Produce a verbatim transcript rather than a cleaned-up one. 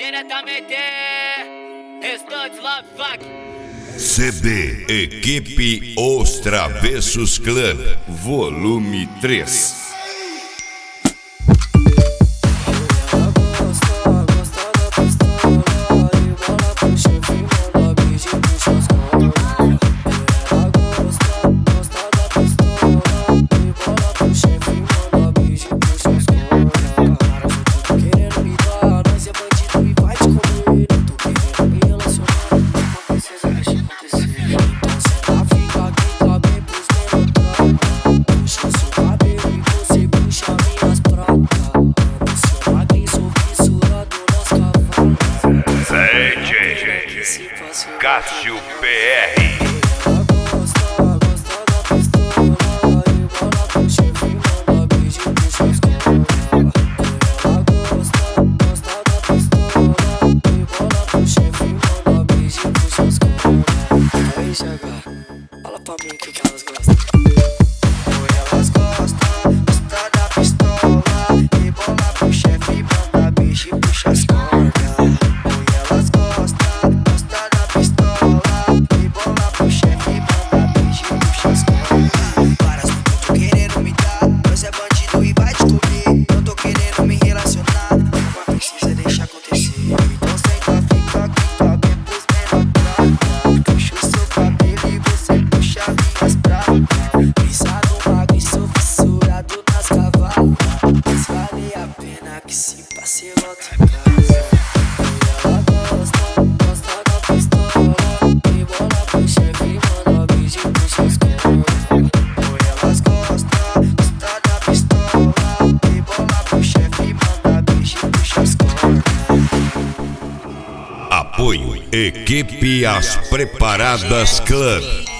Diretamente, Estudos Love Fuck. C D Equipe Os Travessos Clã, volume três. Cássio P R. Fala pra mim o que elas gostam. Elas gostam, gosta da pistola, e bola pro chefe, manda beijo e puxa as cordas. Elas gostam, gosta da pistola, e bola pro chefe, manda beijo e puxa as cordas. Para as que tô querendo me dar, nós é bandido e vai descobrir. Eu tô querendo me relacionar, mas precisa deixar acontecer. Então senta, fica aqui, toque pros menor. Puxa o seu cabelo e você puxa minhas pratas. Pisa no mago e sou fissurado nas cavalas. Mas vale a pena que se passe eu volto em casa. Ela gosta, gosta da pistola, e bola pro chefe, manda beijo e puxa as cordas. Elas gostam, gosta da pistola, e bola pro chefe, manda beijo e puxa as cordas. Apoio Equipe As Preparadas Clã.